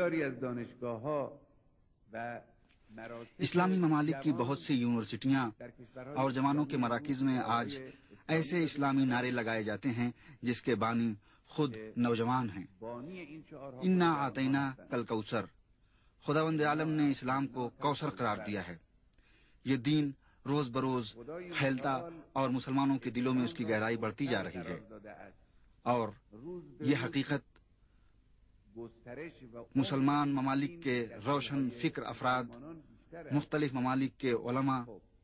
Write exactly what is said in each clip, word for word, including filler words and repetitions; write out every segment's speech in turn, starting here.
इस्लामी ममालिक की बहुत सी यूनिवर्सिटियां और जवानों के मराकिज में आज ऐसे इस्लामी नारे लगाए जाते हैं जिसके बानी खुद नौजवान हैं। इन्ना आतैना कल कौसर, खुदावंद आलम ने इस्लाम को कौसर करार दिया है। ये दीन रोज बरोज फैलता और मुसलमानों के दिलों में उसकी गहराई बढ़ती जा रही है और ये हकीकत मुसलमान ममालिक के रोशन फिक्र अफराद, मुख्तलिफ ममालिक के उलमा,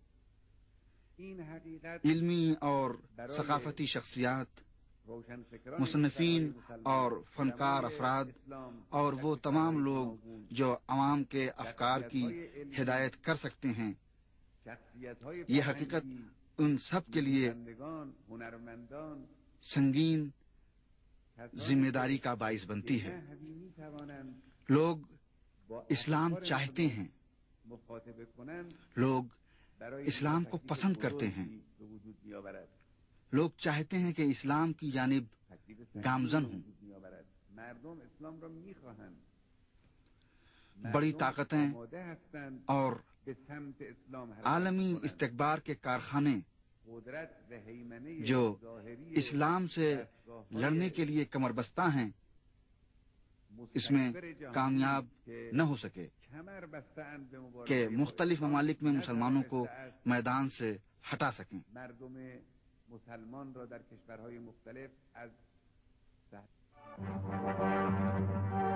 इल्मी और सकाफती शख्सियात, मुसन्निफीन और फनकार अफराद और वो तमाम लोग जो अवाम के अफकार की हिदायत कर सकते हैं, ये हकीकत उन सब के लिए संगीन जिम्मेदारी का बाइस बनती है। लोग इस्लाम चाहते हैं, लोग इस्लाम को पसंद करते हैं, लोग चाहते हैं कि इस्लाम की जानिब गामजन हों। बड़ी ताकतें और आलमी इस्तिकबार के कारखाने जो इस्लाम से लड़ने के लिए कमरबस्ता हैं, इसमें कामयाब न हो सके कि मुख्तलिफ ममालिक में मुसलमानों को मैदान से हटा सकें। मुसलमान را در کشورهای مختلف از